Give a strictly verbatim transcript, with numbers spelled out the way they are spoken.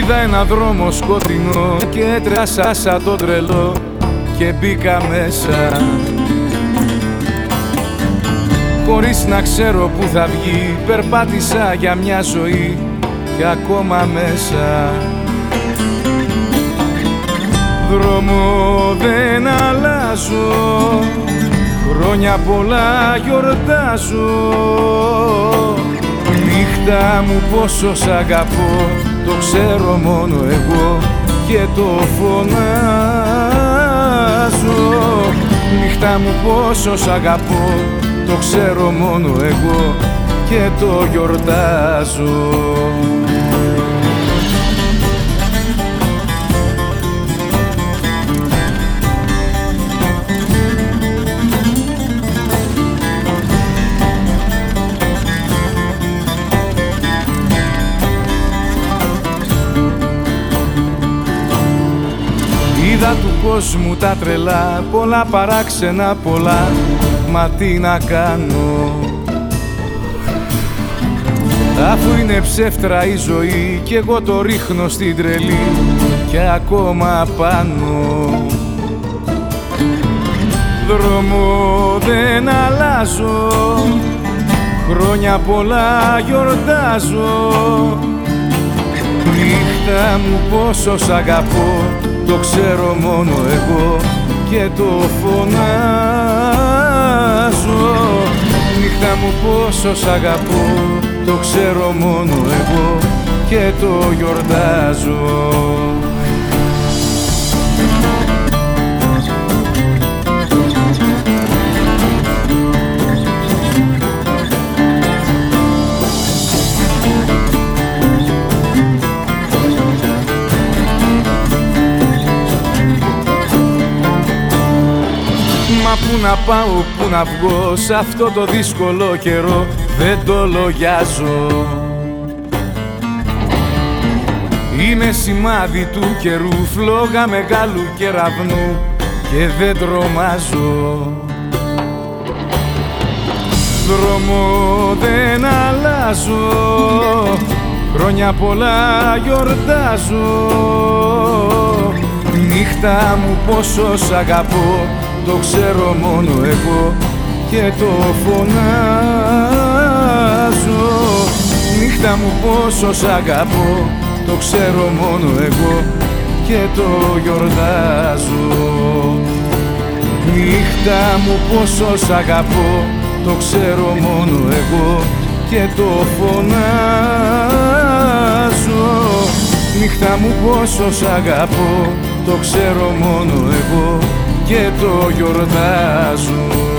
Είδα ένα δρόμο σκοτεινό και έτρεσα σαν το τρελό και μπήκα μέσα, χωρίς να ξέρω που θα βγει. Περπάτησα για μια ζωή και ακόμα μέσα. Δρόμο δεν αλλάζω, χρόνια πολλά γιορτάζω. Νύχτα μου πόσο σ' αγαπώ, το ξέρω μόνο εγώ και το φωνάζω. Νύχτα μου πόσο σ' αγαπώ, το ξέρω μόνο εγώ και το γιορτάζω. Είδα του κόσμου τα τρελά, πολλά παράξενα πολλά, μα τι να κάνω, αφού είναι ψεύτρα η ζωή κι εγώ το ρίχνω στην τρελή και ακόμα πάνω. Δρόμο δεν αλλάζω, χρόνια πολλά γιορτάζω. Νύχτα μου πόσο σ' αγαπώ, το ξέρω μόνο εγώ και το φωνάζω. Νύχτα μου πόσο σ' αγαπώ, το ξέρω μόνο εγώ και το γιορτάζω. Μα πού να πάω, πού να βγω, σ' αυτό το δύσκολο καιρό δεν το λογιάζω. Είμαι σημάδι του καιρού, φλόγα μεγάλου κεραυνού και δεν τρομάζω. Δρόμο δεν αλλάζω, χρόνια πολλά γιορτάζω. Νύχτα μου πόσο σ' αγαπώ, το ξέρω μόνο εγώ και το φωνάζω. Νύχτα μου πόσο σ' αγαπώ, το ξέρω μόνο εγώ και το γιορτάζω. Νύχτα μου πόσο σ' αγαπώ, το ξέρω μόνο εγώ και το φωνάζω. Νύχτα μου πόσο σ' αγαπώ, το ξέρω μόνο εγώ και το γιορτάζω.